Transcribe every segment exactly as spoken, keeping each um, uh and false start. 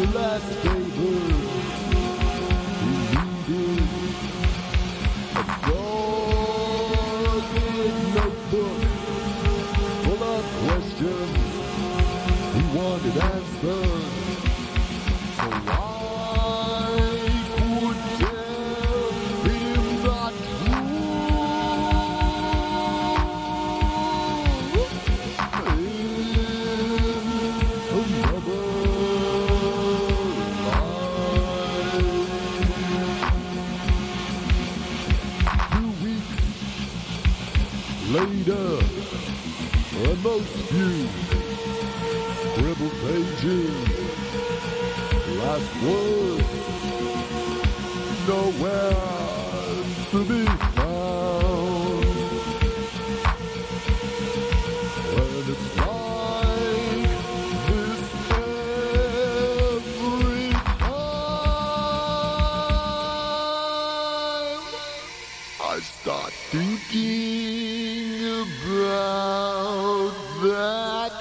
last favor he needed a guarded notebook full of questions he wanted answered. So I could tell him the later, and most few scribbled pages, last words, nowhere to be found. When it's like this every time, I start thinking about that.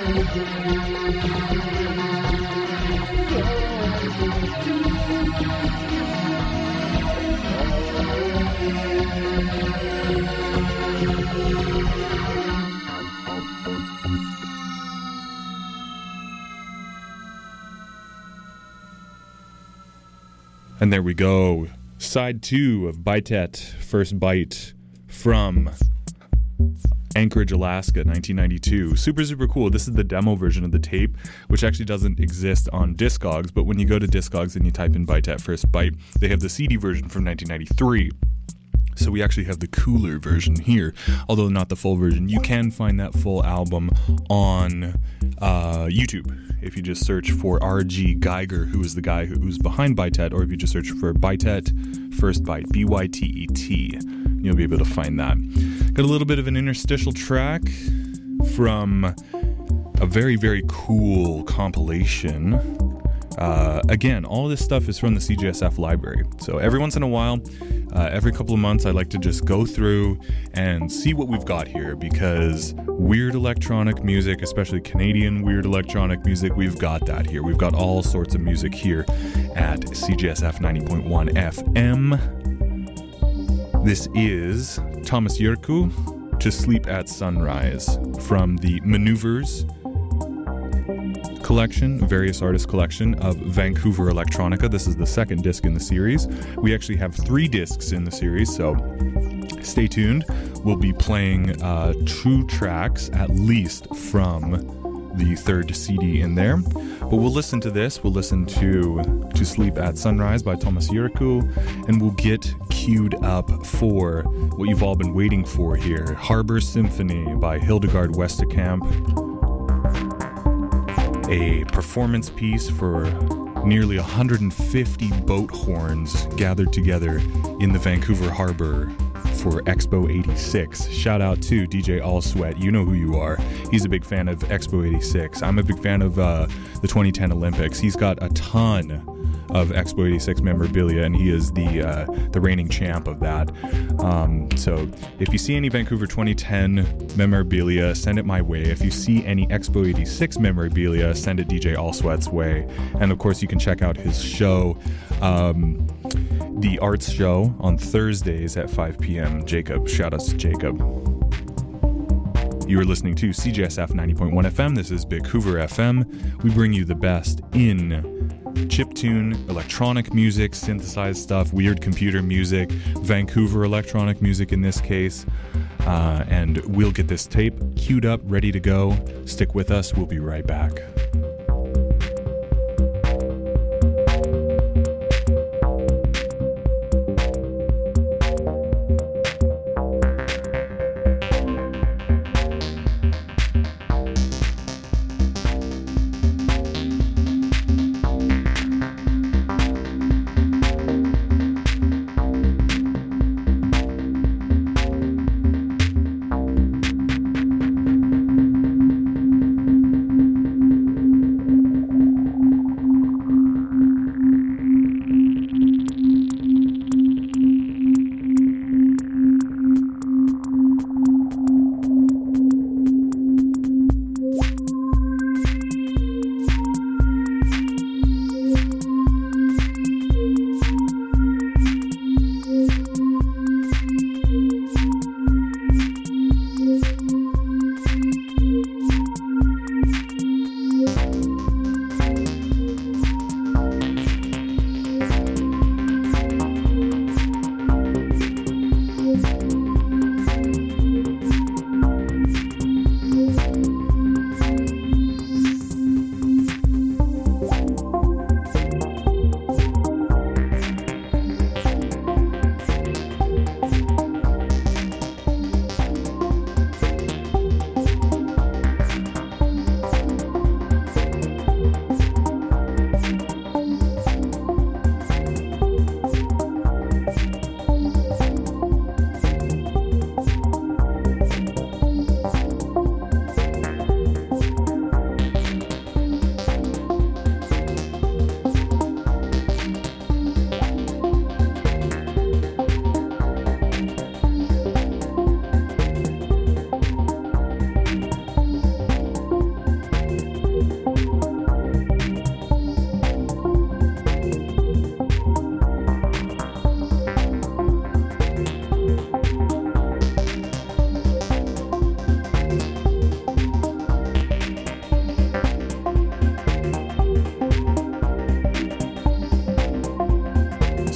And there we go. Side two of Bytet, First Bite from Anchorage, Alaska, nineteen ninety-two. Super, super cool. This is the demo version of the tape, which actually doesn't exist on Discogs, but when you go to Discogs and you type in Bytet, First Bite, they have the C D version from nineteen ninety-three. So we actually have the cooler version here, although not the full version. You can find that full album on uh, YouTube if you just search for R G Geiger, who is the guy who's behind Bytet, or if you just search for Bytet First Bite, B Y T E T, you'll be able to find that. Got a little bit of an interstitial track from a very, very cool compilation. Uh, again, all of this stuff is from the C G S F library. So every once in a while, uh, every couple of months, I like to just go through and see what we've got here, because weird electronic music, especially Canadian weird electronic music, we've got that here. We've got all sorts of music here at C G S F ninety point one F M. This is Thomas Jyrku, To Sleep at Sunrise, from the Maneuvers collection, various artist collection of Vancouver Electronica. This is the second disc in the series. We actually have three discs in the series, so stay tuned. We'll be playing uh, two tracks at least from the third C D in there. But we'll listen to this. We'll listen to To Sleep at Sunrise by Thomas Jyrku, and we'll get queued up for what you've all been waiting for here, Harbor Symphony by Hildegard Westerkamp. A performance piece for nearly one hundred fifty boat horns gathered together in the Vancouver Harbor for Expo eighty-six. Shout out to D J Allsweat. You know who you are. He's a big fan of Expo eighty-six. I'm a big fan of uh, the twenty ten Olympics. He's got a ton of Expo eighty-six memorabilia, and he is the uh, the reigning champ of that. Um, so if you see any Vancouver twenty ten memorabilia, send it my way. If you see any Expo eighty-six memorabilia, send it D J Allsweat's way. And of course, you can check out his show, um, the Arts Show, on Thursdays at five p.m. Jacob, shout out to Jacob. You are listening to C G S F ninety point one F M. This is Big Hoover F M. We bring you the best in chiptune, electronic music, synthesized stuff, weird computer music, Vancouver electronic music in this case. Uh, and we'll get this tape queued up, ready to go. Stick with us. We'll be right back.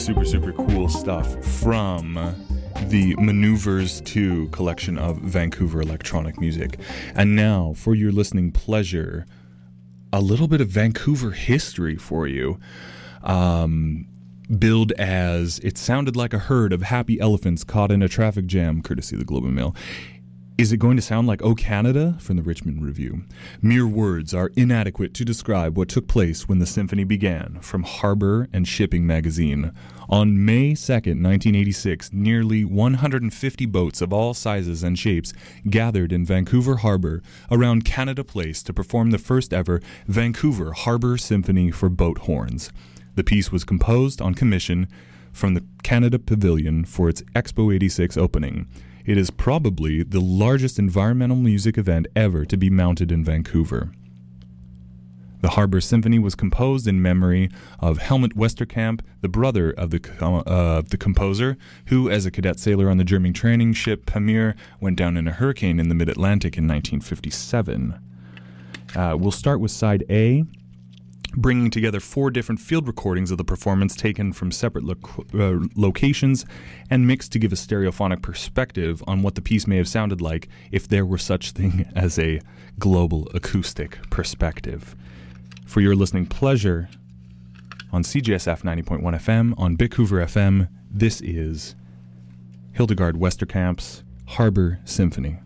super, super cool stuff from the Maneuvers two collection of Vancouver electronic music. And now, for your listening pleasure, a little bit of Vancouver history for you. Um, billed as "It sounded like a herd of happy elephants caught in a traffic jam," courtesy of the Globe and Mail. Is it going to sound like "Oh Canada" from the Richmond Review? Mere words are inadequate to describe what took place when the symphony began, from Harbour and Shipping magazine. On May second, nineteen eighty-six, nearly one hundred fifty boats of all sizes and shapes gathered in Vancouver Harbour around Canada Place to perform the first ever Vancouver Harbour Symphony for boat horns. The piece was composed on commission from the Canada Pavilion for its Expo eighty-six opening. It is probably the largest environmental music event ever to be mounted in Vancouver. The Harbour Symphony was composed in memory of Helmut Westerkamp, the brother of the uh, the composer, who, as a cadet sailor on the German training ship Pamir, went down in a hurricane in the mid-Atlantic in nineteen fifty-seven. Uh, we'll start with side A, bringing together four different field recordings of the performance taken from separate lo- uh, locations and mixed to give a stereophonic perspective on what the piece may have sounded like if there were such thing as a global acoustic perspective. For your listening pleasure, on C G S F ninety point one F M, on Bickhoover F M, this is Hildegard Westerkamp's Harbour Symphony.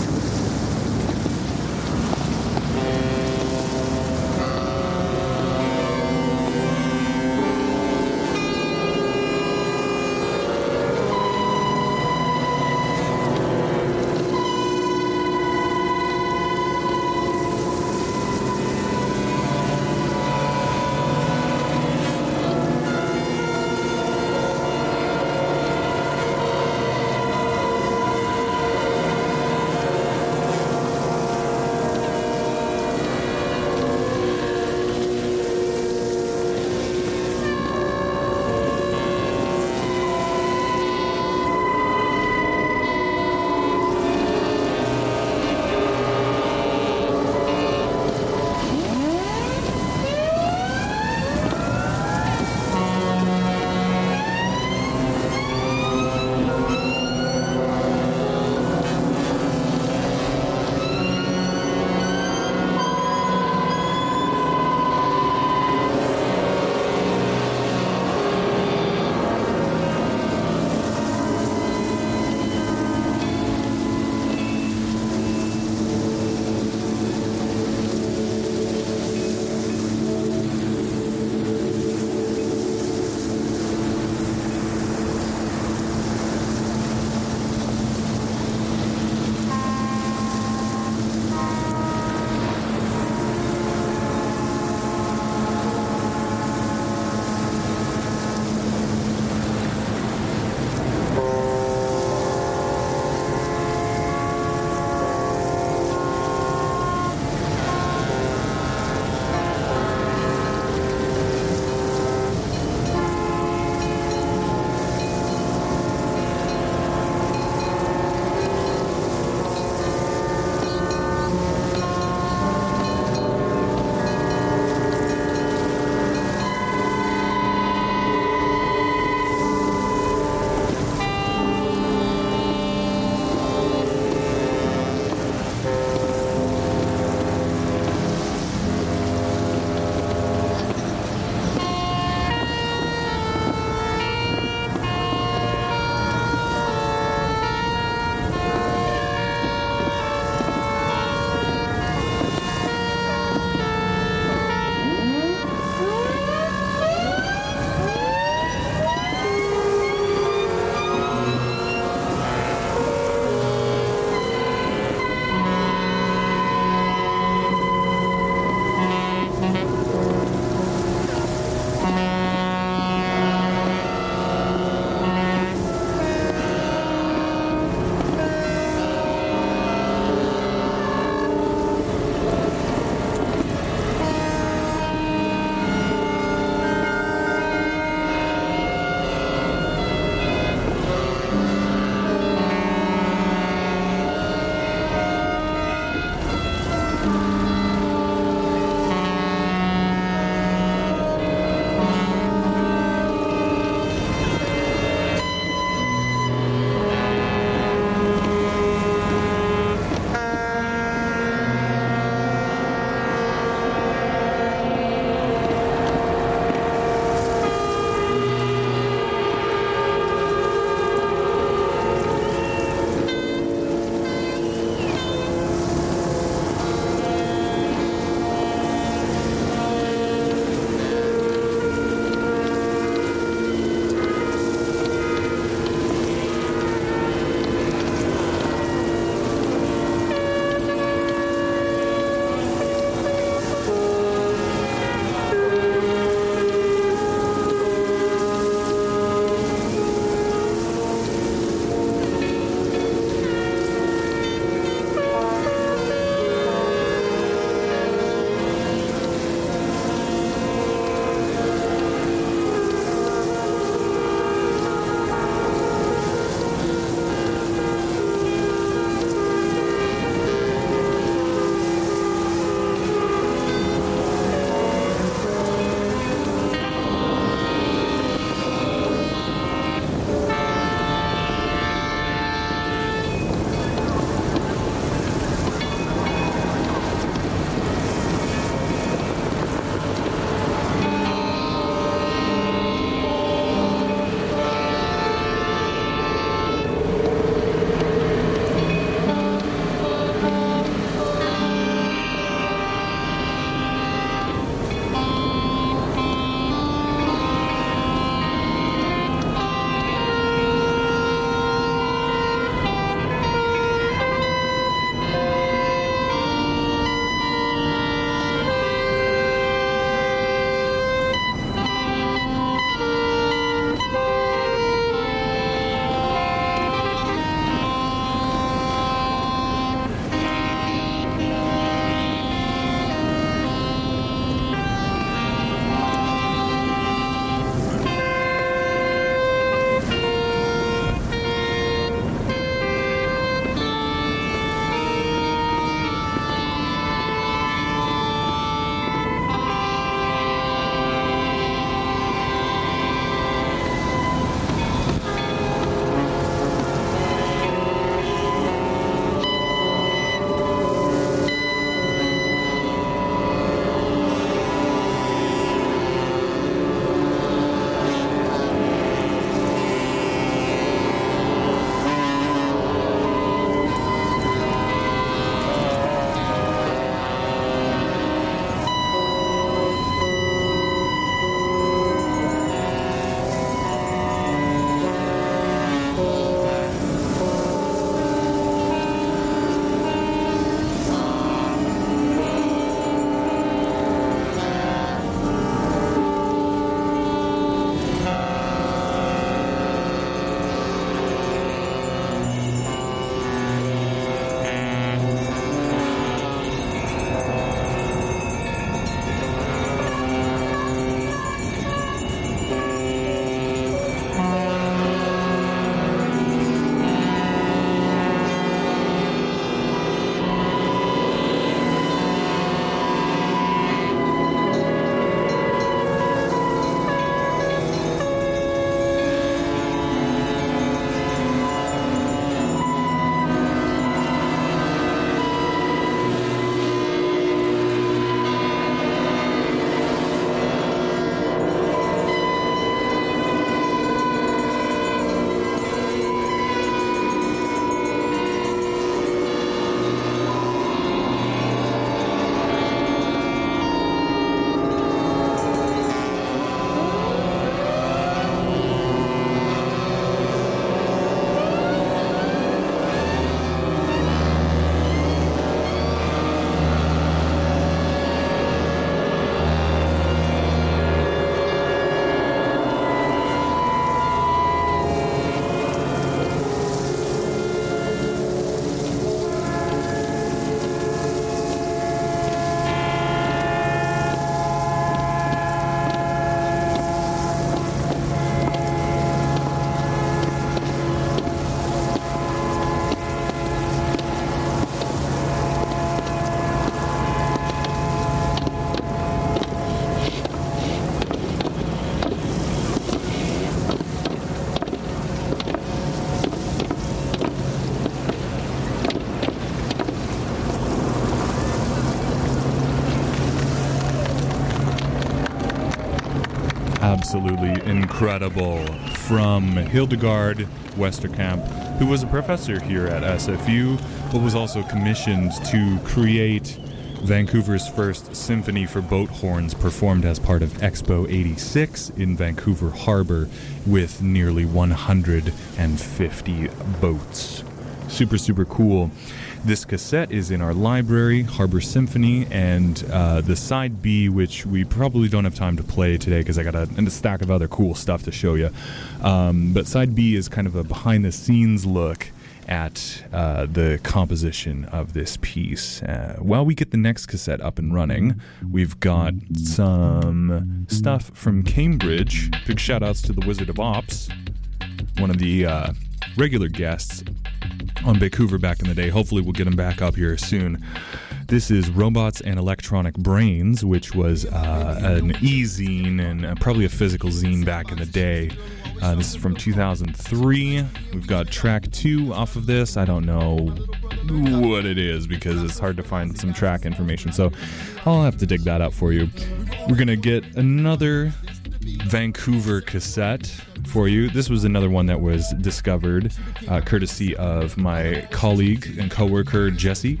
absolutely incredible from Hildegard Westerkamp, who was a professor here at S F U, but was also commissioned to create Vancouver's first symphony for boat horns, performed as part of Expo eighty-six in Vancouver Harbor with nearly one hundred fifty boats. Super, super cool. This cassette is in our library, Harbor Symphony, and uh, the side B, which we probably don't have time to play today because I got a, a stack of other cool stuff to show you. Um, but side B is kind of a behind-the-scenes look at uh, the composition of this piece. Uh, while we get the next cassette up and running, we've got some stuff from Cambridge. Big shout-outs to the Wizard of Ops, one of the uh, regular guests on Vancouver back in the day. Hopefully we'll get him back up here soon. This is Robots and Electronic Brains, which was uh, an e-zine and uh, probably a physical zine back in the day. Uh, this is from two thousand three. We've got track two off of this. I don't know what it is because it's hard to find some track information, so I'll have to dig that up for you. We're going to get another Vancouver cassette for you. This was another one that was discovered uh, courtesy of my colleague and coworker Jesse.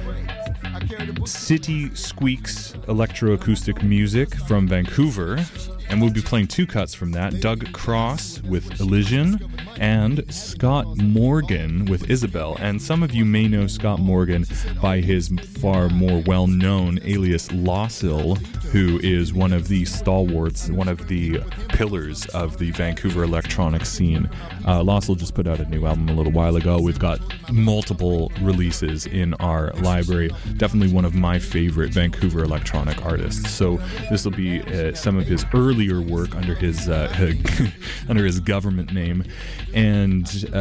City Squeaks electroacoustic music from Vancouver, and we'll be playing two cuts from that. Doug Cross with Elysian and Scott Morgan with Isabel. And some of you may know Scott Morgan by his far more well-known alias Loscil, who is one of the stalwarts, one of the pillars of the Vancouver electronic scene. Uh, Loscil just put out a new album a little while ago. We've got multiple releases in our library. Definitely one of my favorite Vancouver electronic artists. So this will be uh, some of his earlier work under his uh, under his government name. And uh,